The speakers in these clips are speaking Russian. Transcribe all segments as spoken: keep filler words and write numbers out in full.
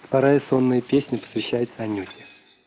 Вторая сонная песня посвящается Анюте.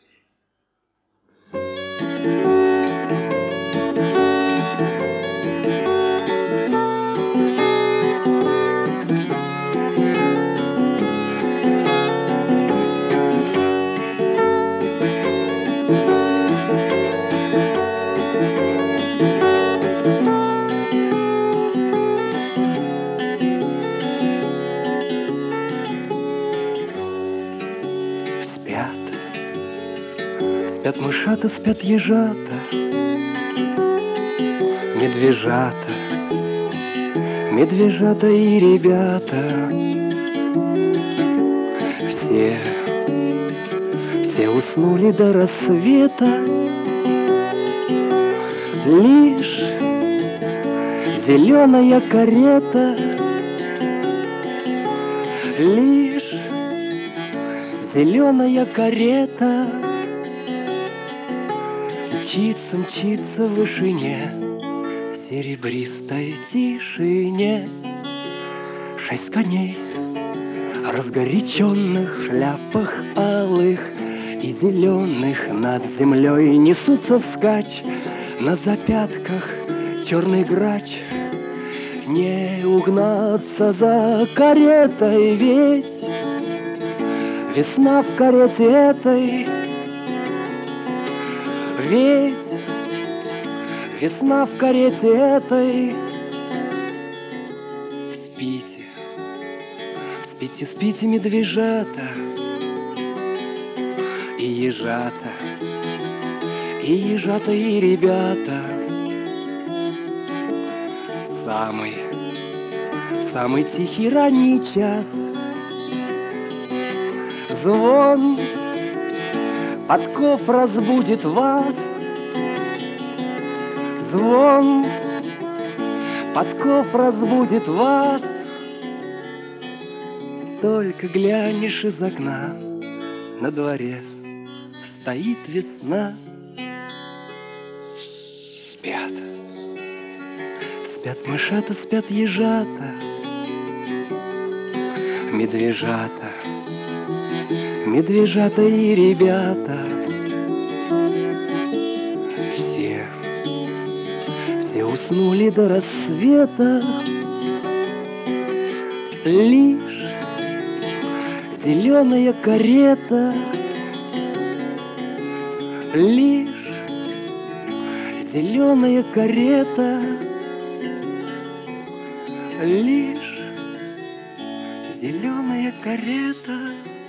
Спят, спят мышата, спят ежата, медвежата, медвежата и ребята. Все, все уснули до рассвета, лишь зеленая карета, лишь зеленая карета мчится, мчится в вышине, серебристой тишине. Шесть коней, разгоряченных в шляпах алых и зеленых, над землей несутся вскачь, на запятках черный грач. Не угнаться за каретой, ведь весна в карете этой, ведь весна в карете этой. Спите, спите, спите, медвежата и ежата, и ежата, и ребята. Самый, самый тихий ранний час, звон подков разбудит вас, звон подков разбудит вас. Только глянешь из окна, на дворе стоит весна. Спят, спят мышата, спят ежата, медвежата, медвежата и ребята. Все, все уснули до рассвета, лишь зеленая карета, лишь зеленая карета, лишь зеленая карета.